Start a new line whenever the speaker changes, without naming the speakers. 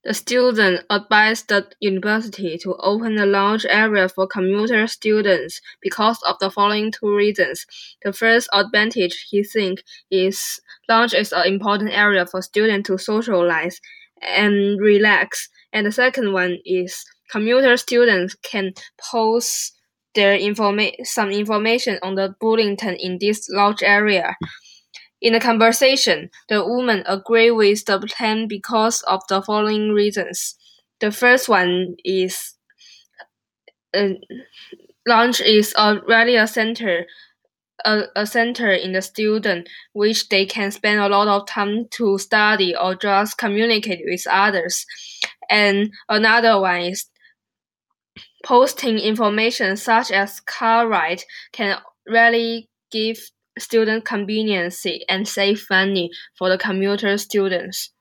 The student advised the university to open a lounge area for commuter students because of the following two reasons. The first advantage he thinks is lounge is an important area for students to socialize and relax. And the second one is commuter students can post some information on the bulletin in this lounge area. In the conversation, the woman agreed with the plan because of the following reasons. The first one is uh, lunch is already a center in the student which they can spend a lot of time to study or just communicate with others. And another one is posting information such as car ride can really give student convenience and save money for the commuter students.